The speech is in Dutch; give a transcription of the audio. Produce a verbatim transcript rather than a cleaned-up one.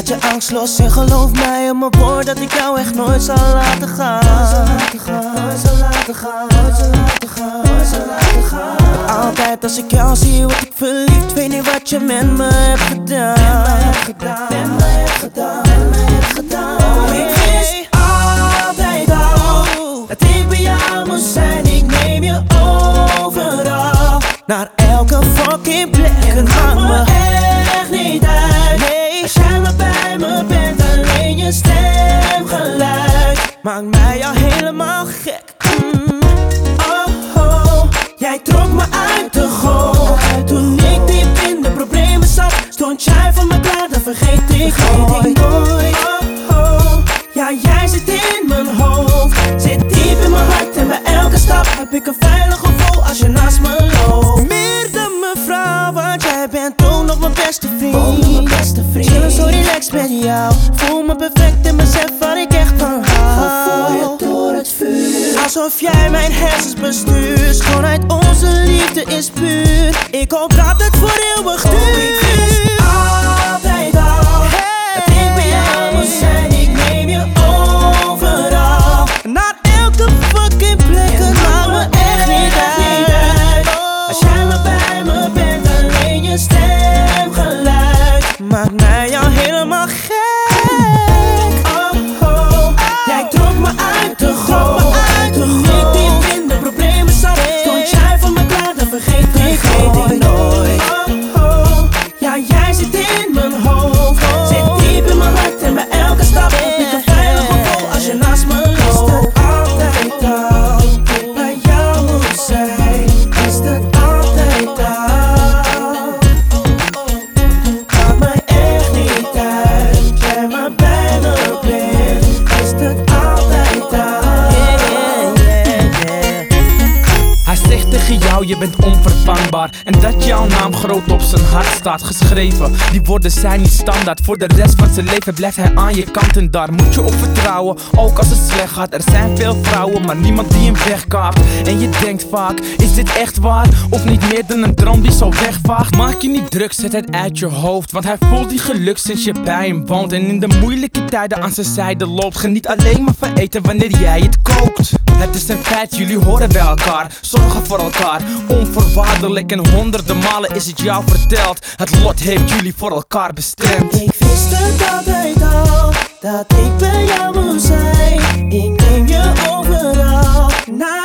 je angst los en geloof mij op mijn woord dat ik jou echt nooit zal laten gaan. Nooit zal laten gaan, nooit zal laten gaan, nooit zal laten gaan, nooit zal laten gaan. Altijd als ik jou zie word ik verliefd, weet niet wat je met me hebt gedaan. Met me hebt gedaan, met me hebt gedaan, met me hebt gedaan. Oh, ik wist altijd al dat ik bij jou moest zijn, ik neem je overal. Naar elke fucking plek, het maakt me echt niet uit. Nee, als jij maar bij me bent, alleen je stemgeluid maakt mij al helemaal gek. mm. Oh, oh, jij trok me uit de goot. Toen ik diep in de problemen zat, stond jij voor me klaar, dat vergeet ik nooit. Oh, oh, ja, jij zit in mijn hoofd, zit diep in mijn hart en bij elke stap heb ik een veilig gevoel als je naast me loopt. Meer dan mijn vrouw, want jij bent ook nog mijn beste vriend. Oh, mijn beste vriend. Chillen zo relaxed met jou, voel me perfect en besef wat ik echt van hou. Ga voor je door het vuur, alsof jij mijn hersens bestuurt. Schoonheid, onze liefde is puur, ik hoop dat het voor eeuwig duurt. Oh, ik wist altijd al dat ik bij jou moet zijn, ik neem je overal. Naar elke fucking plek, het maakt me echt niet uit. Als jij maar bij me bent, alleen je stemgeluid maakt mij al helemaal gek. Oh, oh, jij trok me uit de goot. Toen ik diep in de problemen zat, stond jij voor me klaar, dat vergeet ik nooit. Oh, oh, ja, jij zit in mijn hoofd, zit diep in mijn hart en bij elke stap heb ik een veilig gevoel als je naast me loopt. Is het altijd al dat ik bij jou moet zijn? Is het altijd al? Maakt mij echt niet uit, jij maar bij me bent. Is het altijd al? Hij zegt tegen jou, je bent onvervangbaar. En dat jouw naam groot op zijn hart staat geschreven. Die woorden zijn niet standaard, voor de rest van zijn leven blijft hij aan je kant. En daar moet je op vertrouwen, ook als het slecht gaat. Er zijn veel vrouwen, maar niemand die hem wegkaapt. En je denkt vaak, is dit echt waar? Of niet meer dan een droom die zo wegvaagt? Maak je niet druk, zet het uit je hoofd, want hij voelt die geluk sinds je bij hem woont. En in de moeilijke tijden aan zijn zijde loopt. Geniet alleen maar van eten wanneer jij het kookt. Het is een feit, jullie horen bij elkaar, zorgen voor elkaar, onvoorwaardelijk. En honderden malen is het jou verteld, het lot heeft jullie voor elkaar bestemd. Ik wist het altijd al, dat ik bij jou moet zijn, ik neem je overal. Naar